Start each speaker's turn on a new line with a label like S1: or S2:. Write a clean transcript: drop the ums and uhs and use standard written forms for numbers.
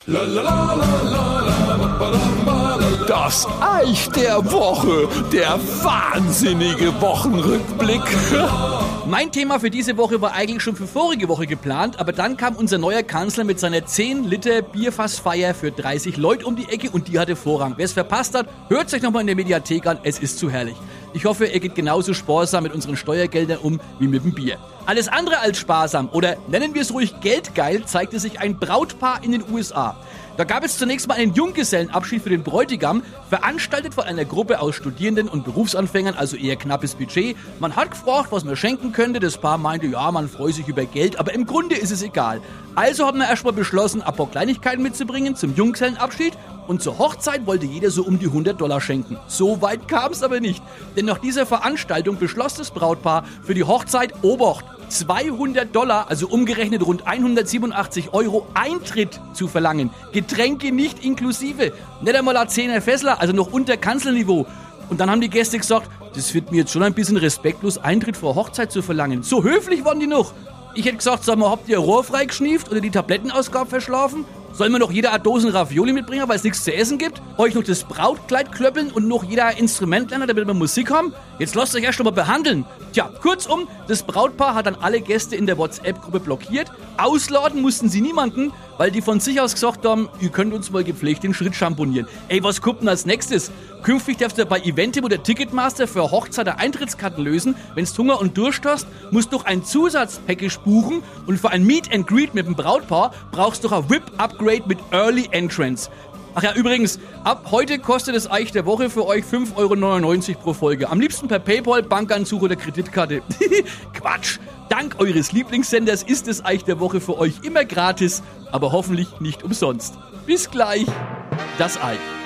S1: Das Eich der Woche, der wahnsinnige Wochenrückblick.
S2: Mein Thema für diese Woche war eigentlich schon für vorige Woche geplant, aber dann kam unser neuer Kanzler mit seiner 10 Liter Bierfassfeier für 30 Leute um die Ecke und die hatte Vorrang. Wer es verpasst hat, hört euch nochmal in der Mediathek an, es ist zu herrlich. Ich hoffe, ihr geht genauso sparsam mit unseren Steuergeldern um wie mit dem Bier. Alles andere als sparsam oder nennen wir es ruhig geldgeil, zeigte sich ein Brautpaar in den USA. Da gab es zunächst mal einen Junggesellenabschied für den Bräutigam, veranstaltet von einer Gruppe aus Studierenden und Berufsanfängern, also eher knappes Budget. Man hat gefragt, was man schenken könnte. Das Paar meinte, ja, man freut sich über Geld, aber im Grunde ist es egal. Also haben wir erstmal beschlossen, ein paar Kleinigkeiten mitzubringen zum Junggesellenabschied und zur Hochzeit wollte jeder so um die $100 schenken. So weit kam es aber nicht, denn nach dieser Veranstaltung beschloss das Brautpaar für die Hochzeit Obacht. $200, also umgerechnet rund 187 € Eintritt zu verlangen. Getränke nicht inklusive. Nicht einmal ein 10er Fessler, also noch unter Kanzelniveau. Und dann haben die Gäste gesagt, das wird mir jetzt schon ein bisschen respektlos, Eintritt vor Hochzeit zu verlangen. So höflich waren die noch. Ich hätte gesagt, sag mal, habt ihr Rohr freigeschnieft oder die Tablettenausgabe verschlafen? Sollen wir noch jeder eine Dosen Ravioli mitbringen, weil es nichts zu essen gibt? Euch noch das Brautkleid klöppeln und noch jeder ein Instrument lernen, damit wir Musik haben? Jetzt lasst euch erst mal behandeln. Tja, kurzum, das Brautpaar hat dann alle Gäste in der WhatsApp-Gruppe blockiert. Ausladen mussten sie niemanden, weil die von sich aus gesagt haben, ihr könnt uns mal gepflegt den Schritt schamponieren. Ey, was kommt denn als nächstes? Künftig darfst du bei Eventim oder Ticketmaster für Hochzeit eine Eintrittskarten lösen. Wenn's Hunger und Durst hast, musst du ein Zusatzpackage buchen und für ein Meet and Greet mit dem Brautpaar brauchst du ein VIP-Upgrade mit Early Entrance. Ach ja, übrigens, ab heute kostet das Eich der Woche für euch 5,99 € pro Folge. Am liebsten per Paypal, Bankanzug oder Kreditkarte. Quatsch! Dank eures Lieblingssenders ist das Eich der Woche für euch immer gratis, aber hoffentlich nicht umsonst. Bis gleich, das Eich.